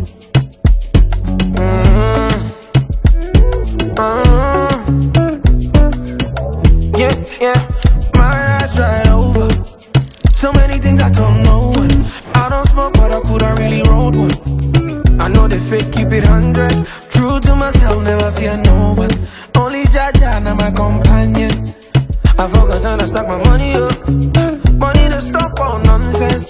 Yeah, yeah, my eyes right over. So many things I don't know. I don't smoke, but I coulda really rolled one. I know they fake, keep it 100. True to myself, never fear no one. Only Jaja, now my companion. I focus and I stack my money up. Money to stop all nonsense.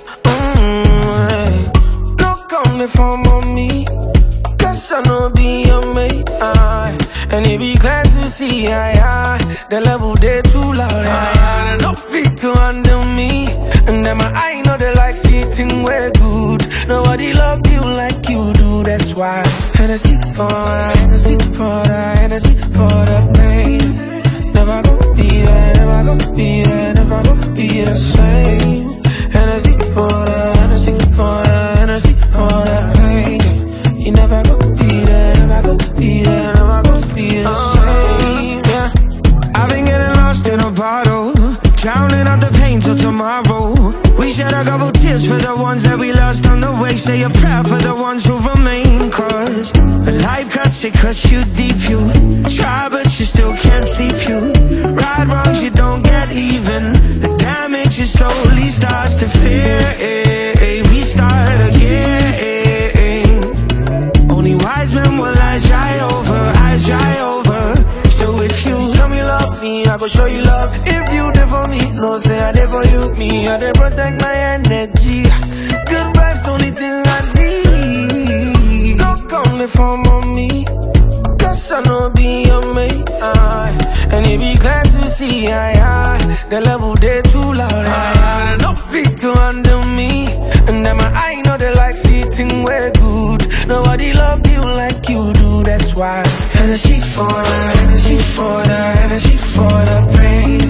No come the form on me, cause I know be your mate. And it be glad to see the level they too loud. No fit to handle me. And then my eye know they like sitting way good. Nobody love you like you do, that's why. Hennessy for the, Hennessy for the, Hennessy for the pain. Never go be there, never go be there, never go be the same. Hennessy for the, Hennessy for the, Hennessy for the pain. You never go be there, never go be there, never go be the same. Yeah. I've been getting lost in a bottle, drowning out the pain till tomorrow. We shed a couple tears for the ones that we lost on the way. Say a prayer for the ones who remain. Cause when life cuts, it cuts you deep. You try but you still can't sleep. You right wrongs, you don't get even. The damage is slowly starts to fade. We start again. Only wise men will eyes dry over, eyes dry over. So if you tell me love me, I go show you love. If you there for me, no say I there for you. Me, I there protect my energy. Good vibes, only thing I need. Don't come the form on me, cause I know be your mate. And you be glad to see the level they too loud. No fit to handle me. And then my eye know they like sitting way good. Nobody love you like you do, that's why. Hennessy for the, Hennessy for the, Hennessy for the pain.